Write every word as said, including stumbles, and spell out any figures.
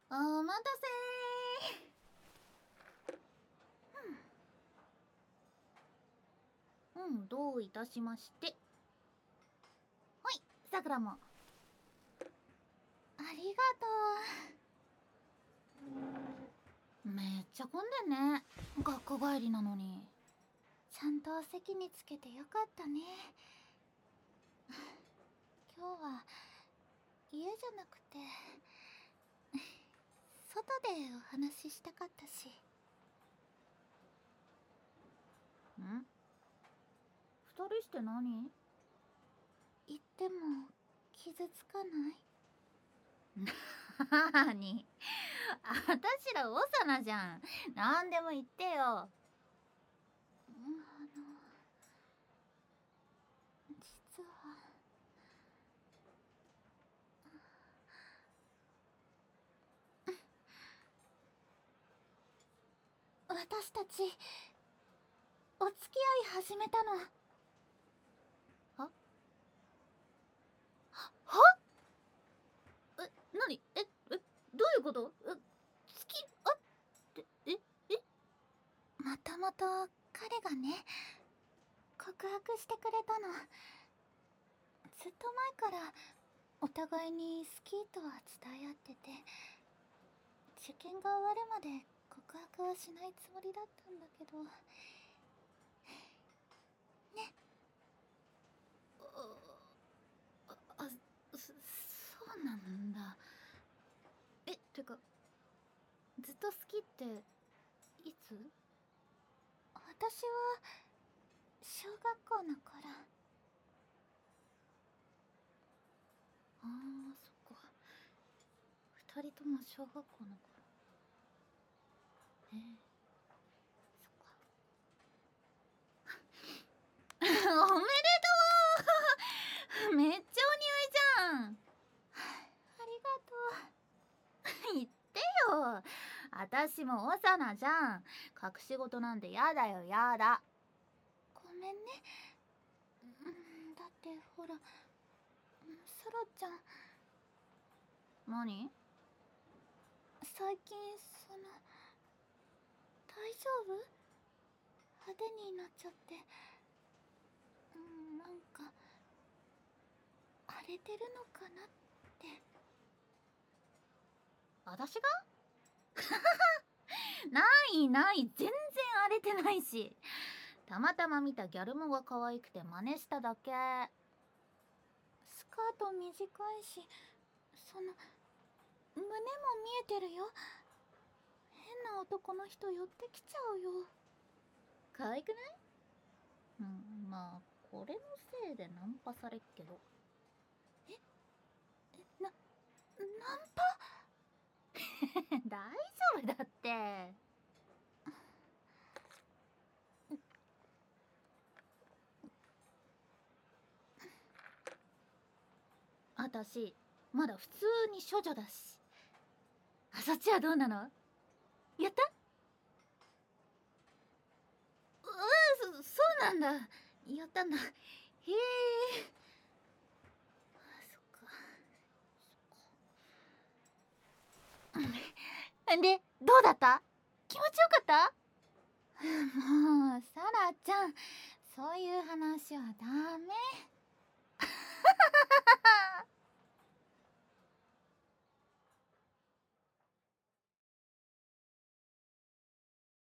お待たせー。うん、どういたしまして。ほい、さくらも。ありがとう。めっちゃ混んでんね。学校帰りなのに。ちゃんと席につけてよかったね。今日は家じゃなくて外でお話ししたかったし。ん？二人して何？言っても傷つかない？なーに？あたしら幼じゃん。なんでも言ってよ。あの実は私たちお付き合い始めたの。は？は？え、なに？え、え、どういうこと？え、付き合ってええもともと彼がね告白してくれたの。ずっと前からお互いに好きとは伝え合ってて、受験が終わるまで告白はしないつもりだったんだけどね。あ、あ、そ、そうなんだ。え、てかずっと好きっていつ？私は小学校の頃。ああ、そっか。二人とも小学校の頃。ええ、そっか。おめでとうめっちゃお似合いじゃん。ありがとう。言ってよ。あたしもオサナじゃん。隠し事なんてやだよ、やだ。ごめんね。うん、だってほら、サラちゃん。何？最近その大丈夫？派手になっちゃって。うん、なんか荒れてるのかなって。私が？ないない、全然荒れてないし。たまたま見たギャルモが可愛くて真似しただけ。スカート短いし、その胸も見えてるよ。変な男の人寄ってきちゃうよ。可愛くない？うん、まあこれのせいでナンパされっけど。ええ、な、ナンパ？大丈夫だって。あたしまだ普通に処女だし。あ、そっちはどうなの？やった？うわ、そ、そうなんだ。やったんだ。へえ。そっか。そっか。で、どうだった？気持ちよかった？もう、サラちゃん、そういう話はダメ。